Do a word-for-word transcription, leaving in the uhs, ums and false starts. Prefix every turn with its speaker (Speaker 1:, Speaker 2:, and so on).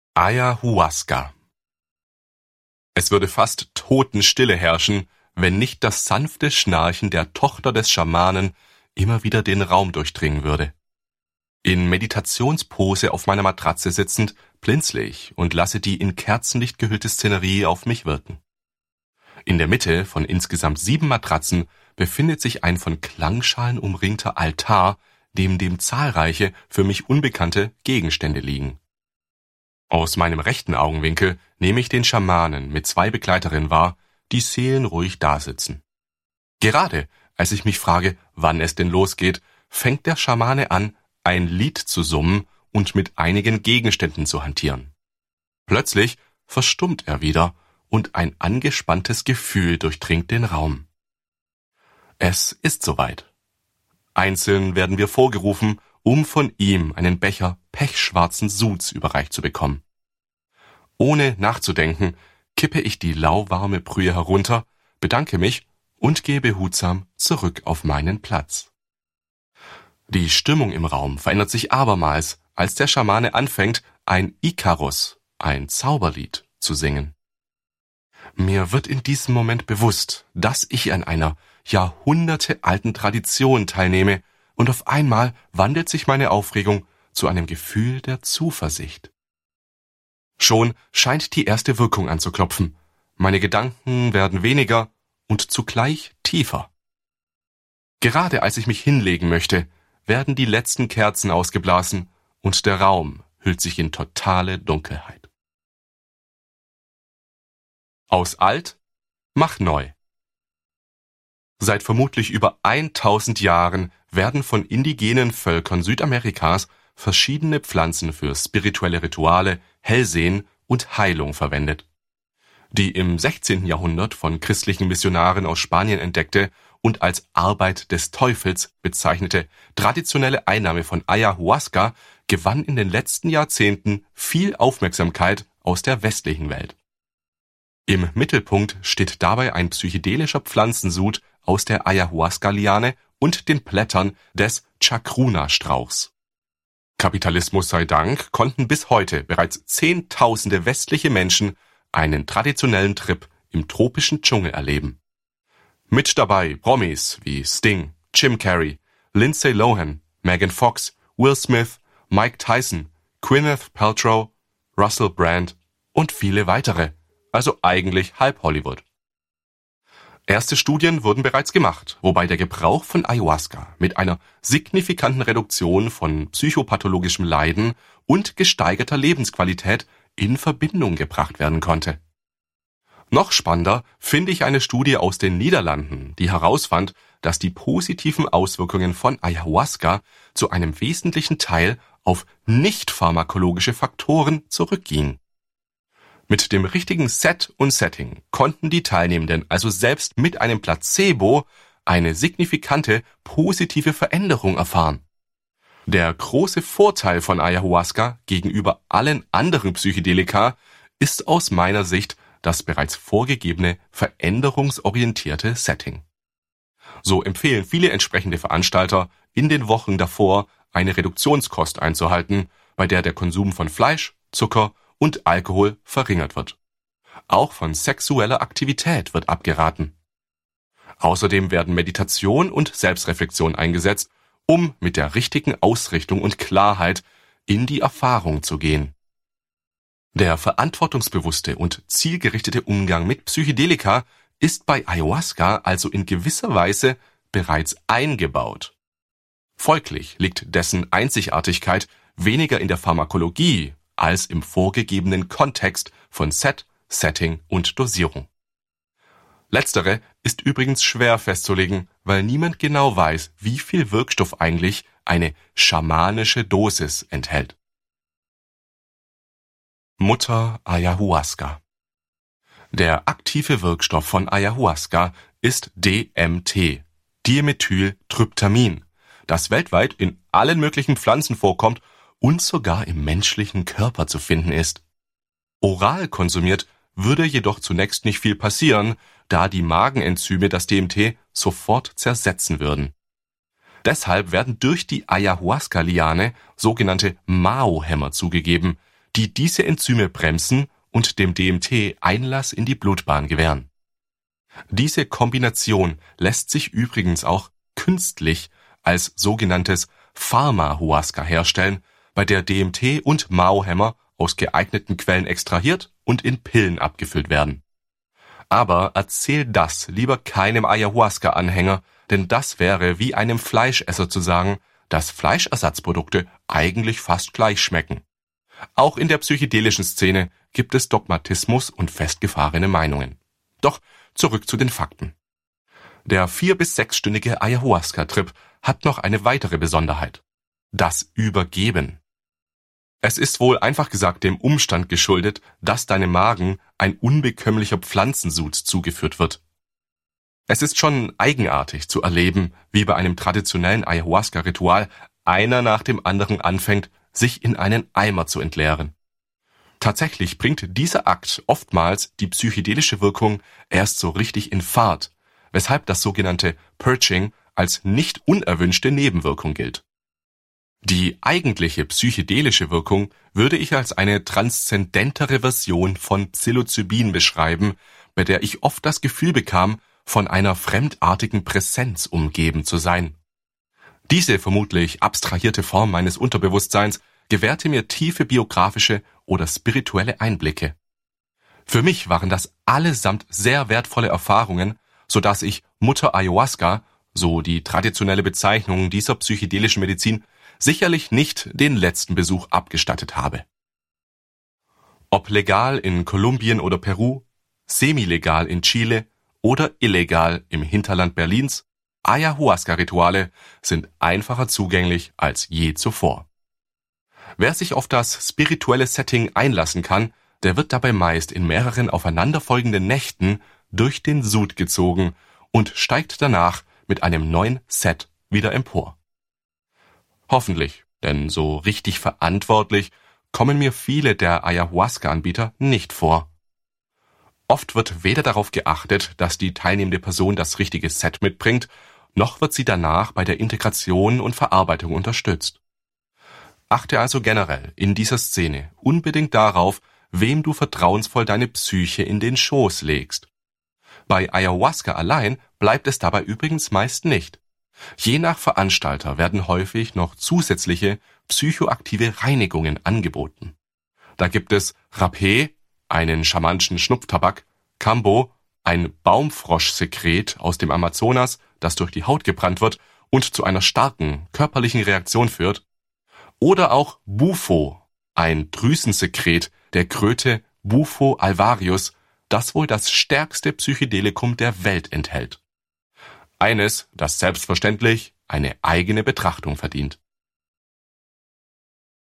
Speaker 1: Ayahuasca. Es würde fast Totenstille herrschen, wenn nicht das sanfte Schnarchen der Tochter des Schamanen immer wieder den Raum durchdringen würde. In Meditationspose auf meiner Matratze sitzend, blinzle ich und lasse die in Kerzenlicht gehüllte Szenerie auf mich wirken. In der Mitte von insgesamt sieben Matratzen befindet sich ein von Klangschalen umringter Altar, neben dem zahlreiche, für mich unbekannte Gegenstände liegen. Aus meinem rechten Augenwinkel nehme ich den Schamanen mit zwei Begleiterinnen wahr, die seelenruhig dasitzen. Gerade als ich mich frage, wann es denn losgeht, fängt der Schamane an, ein Lied zu summen und mit einigen Gegenständen zu hantieren. Plötzlich verstummt er wieder und ein angespanntes Gefühl durchdringt den Raum. Es ist soweit. Einzeln werden wir vorgerufen, um von ihm einen Becher pechschwarzen Suds überreicht zu bekommen. Ohne nachzudenken, kippe ich die lauwarme Brühe herunter, bedanke mich und gehe behutsam zurück auf meinen Platz. Die Stimmung im Raum verändert sich abermals, als der Schamane anfängt, ein Ikarus, ein Zauberlied, zu singen. Mir wird in diesem Moment bewusst, dass ich an einer jahrhundertealten Tradition teilnehme, und auf einmal wandelt sich meine Aufregung zu einem Gefühl der Zuversicht. Schon scheint die erste Wirkung anzuklopfen. Meine Gedanken werden weniger und zugleich tiefer. Gerade als ich mich hinlegen möchte, werden die letzten Kerzen ausgeblasen und der Raum hüllt sich in totale Dunkelheit. Aus alt, mach neu. Seit vermutlich über tausend Jahren werden von indigenen Völkern Südamerikas verschiedene Pflanzen für spirituelle Rituale, Hellsehen und Heilung verwendet. Die im sechzehnten Jahrhundert von christlichen Missionaren aus Spanien entdeckte und als Arbeit des Teufels bezeichnete traditionelle Einnahme von Ayahuasca gewann in den letzten Jahrzehnten viel Aufmerksamkeit aus der westlichen Welt. Im Mittelpunkt steht dabei ein psychedelischer Pflanzensud aus der Ayahuasca-Liane und den Blättern des Chacruna-Strauchs. Kapitalismus sei Dank konnten bis heute bereits Zehntausende westliche Menschen einen traditionellen Trip im tropischen Dschungel erleben. Mit dabei Promis wie Sting, Jim Carrey, Lindsay Lohan, Megan Fox, Will Smith, Mike Tyson, Gwyneth Paltrow, Russell Brand und viele weitere, also eigentlich halb Hollywood. Erste Studien wurden bereits gemacht, wobei der Gebrauch von Ayahuasca mit einer signifikanten Reduktion von psychopathologischem Leiden und gesteigerter Lebensqualität in Verbindung gebracht werden konnte. Noch spannender finde ich eine Studie aus den Niederlanden, die herausfand, dass die positiven Auswirkungen von Ayahuasca zu einem wesentlichen Teil auf nicht-pharmakologische Faktoren zurückgingen. Mit dem richtigen Set und Setting konnten die Teilnehmenden also selbst mit einem Placebo eine signifikante positive Veränderung erfahren. Der große Vorteil von Ayahuasca gegenüber allen anderen Psychedelika ist aus meiner Sicht das bereits vorgegebene veränderungsorientierte Setting. So empfehlen viele entsprechende Veranstalter in den Wochen davor eine Reduktionskost einzuhalten, bei der der Konsum von Fleisch, Zucker und Alkohol verringert wird. Auch von sexueller Aktivität wird abgeraten. Außerdem werden Meditation und Selbstreflexion eingesetzt, um mit der richtigen Ausrichtung und Klarheit in die Erfahrung zu gehen. Der verantwortungsbewusste und zielgerichtete Umgang mit Psychedelika ist bei Ayahuasca also in gewisser Weise bereits eingebaut. Folglich liegt dessen Einzigartigkeit weniger in der Pharmakologie als im vorgegebenen Kontext von Set, Setting und Dosierung. Letztere ist übrigens schwer festzulegen, weil niemand genau weiß, wie viel Wirkstoff eigentlich eine schamanische Dosis enthält. Mutter Ayahuasca. Der aktive Wirkstoff von Ayahuasca ist D M T, Dimethyltryptamin, das weltweit in allen möglichen Pflanzen vorkommt und sogar im menschlichen Körper zu finden ist. Oral konsumiert würde jedoch zunächst nicht viel passieren, da die Magenenzyme das D M T sofort zersetzen würden. Deshalb werden durch die Ayahuasca-Liane sogenannte Mao-Hämmer zugegeben, die diese Enzyme bremsen und dem D M T Einlass in die Blutbahn gewähren. Diese Kombination lässt sich übrigens auch künstlich als sogenanntes Pharma-Huasca herstellen, bei der D M T und Mao-Hämmer aus geeigneten Quellen extrahiert und in Pillen abgefüllt werden. Aber erzähl das lieber keinem Ayahuasca-Anhänger, denn das wäre wie einem Fleischesser zu sagen, dass Fleischersatzprodukte eigentlich fast gleich schmecken. Auch in der psychedelischen Szene gibt es Dogmatismus und festgefahrene Meinungen. Doch zurück zu den Fakten. Der vier- bis sechsstündige Ayahuasca-Trip hat noch eine weitere Besonderheit: das Übergeben. Es ist wohl einfach gesagt dem Umstand geschuldet, dass deinem Magen ein unbekömmlicher Pflanzensud zugeführt wird. Es ist schon eigenartig zu erleben, wie bei einem traditionellen Ayahuasca-Ritual einer nach dem anderen anfängt, sich in einen Eimer zu entleeren. Tatsächlich bringt dieser Akt oftmals die psychedelische Wirkung erst so richtig in Fahrt, weshalb das sogenannte Purging als nicht unerwünschte Nebenwirkung gilt. Die eigentliche psychedelische Wirkung würde ich als eine transzendentere Version von Psilocybin beschreiben, bei der ich oft das Gefühl bekam, von einer fremdartigen Präsenz umgeben zu sein. Diese vermutlich abstrahierte Form meines Unterbewusstseins gewährte mir tiefe biografische oder spirituelle Einblicke. Für mich waren das allesamt sehr wertvolle Erfahrungen, so dass ich Mutter Ayahuasca, so die traditionelle Bezeichnung dieser psychedelischen Medizin, sicherlich nicht den letzten Besuch abgestattet habe. Ob legal in Kolumbien oder Peru, semi-legal in Chile oder illegal im Hinterland Berlins, Ayahuasca-Rituale sind einfacher zugänglich als je zuvor. Wer sich auf das spirituelle Setting einlassen kann, der wird dabei meist in mehreren aufeinanderfolgenden Nächten durch den Sud gezogen und steigt danach mit einem neuen Set wieder empor. Hoffentlich, denn so richtig verantwortlich kommen mir viele der Ayahuasca-Anbieter nicht vor. Oft wird weder darauf geachtet, dass die teilnehmende Person das richtige Set mitbringt, noch wird sie danach bei der Integration und Verarbeitung unterstützt. Achte also generell in dieser Szene unbedingt darauf, wem du vertrauensvoll deine Psyche in den Schoß legst. Bei Ayahuasca allein bleibt es dabei übrigens meist nicht. Je nach Veranstalter werden häufig noch zusätzliche psychoaktive Reinigungen angeboten. Da gibt es Rapé, einen schamanischen Schnupftabak, Kambo, ein Baumfroschsekret aus dem Amazonas, das durch die Haut gebrannt wird und zu einer starken körperlichen Reaktion führt, oder auch Bufo, ein Drüsensekret der Kröte Bufo alvarius, das wohl das stärkste Psychedelikum der Welt enthält. Eines, das selbstverständlich eine eigene Betrachtung verdient.